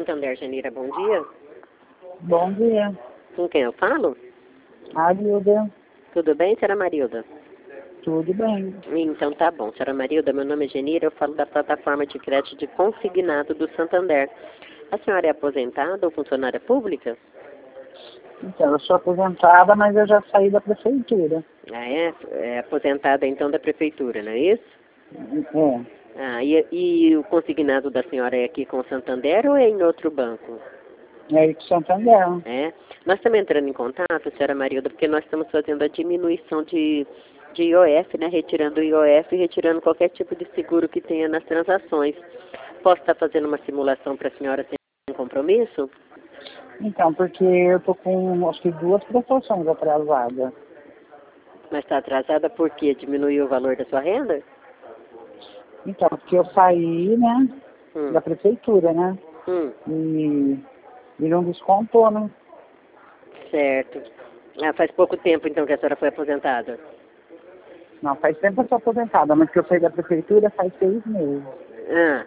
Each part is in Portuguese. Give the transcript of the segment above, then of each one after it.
Santander, Janira, bom dia. Bom dia. Com quem eu falo? Marilda. Tudo bem, senhora Marilda? Tudo bem. Então tá bom, senhora Marilda, meu nome é Janira, eu falo da plataforma de crédito de consignado do Santander. A senhora é aposentada ou funcionária pública? Então, eu sou aposentada, mas eu já saí da prefeitura. Ah, é? É aposentada então da prefeitura, não é isso? É. Ah, e o consignado da senhora é aqui com o Santander ou é em outro banco? É aí com Santander. É? Nós estamos entrando em contato, senhora Marilda, porque nós estamos fazendo a diminuição de IOF, né? Retirando o IOF e retirando qualquer tipo de seguro que tenha nas transações. Posso estar fazendo uma simulação para a senhora sem compromisso? Então, porque eu tô com, acho que 2 prestações atrasadas. Mas está atrasada porque diminuiu o valor da sua renda? Então, porque eu saí, né, Hum, da prefeitura, né, hum, e não descontou, né. certo. Ah, faz pouco tempo então que a senhora foi aposentada. Não, faz tempo que eu sou aposentada, mas que eu saí da prefeitura faz 6 meses. Ah.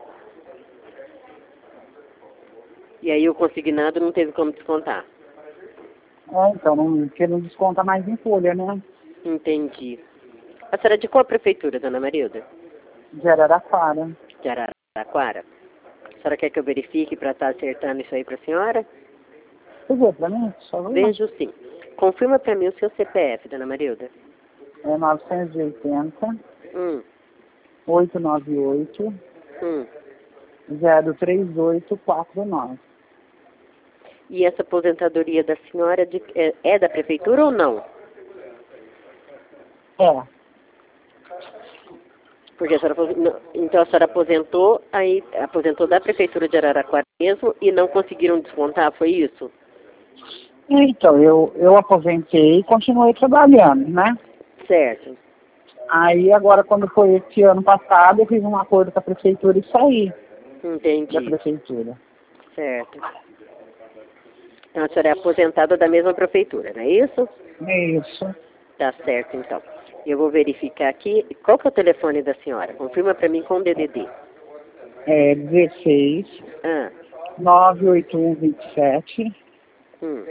E aí o consignado não teve como descontar. É, então, porque não desconta mais em folha, né, Entendi. A senhora é de qual prefeitura, dona Marilda? de Araraquara. De Araraquara? A senhora quer que eu verifique para estar acertando isso aí para a senhora? Você vê pra mim, por favor? Vejo sim. Confirma para mim o seu CPF, dona Marilda. É 980 Hum, 898 hum. 03849. E essa aposentadoria da senhora é da prefeitura ou não? É, Porque a senhora, então a senhora aposentou, aí aposentou da prefeitura de Araraquara mesmo e não conseguiram descontar, foi isso? então, eu aposentei e continuei trabalhando, né? Certo. Aí agora, quando foi esse ano passado, eu fiz um acordo com a prefeitura e saí da Entendi. prefeitura. Certo. Então a senhora é aposentada da mesma prefeitura, não é isso? Isso. Tá certo, então. Eu vou verificar aqui. Qual que é o telefone da senhora? Confirma para mim com o DDD. É 16 Ah, 98127 hum.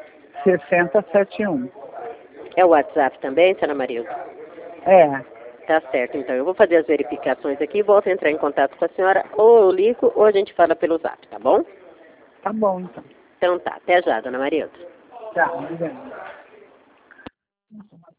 6071. É o WhatsApp também, senhora Marilda? É, Tá certo, então. Eu vou fazer as verificações aqui e volto a entrar em contato com a senhora. Ou eu ligo ou a gente fala pelo Zap, tá bom? tá bom então. Então tá. Até já, dona Marilda. Tá, obrigado.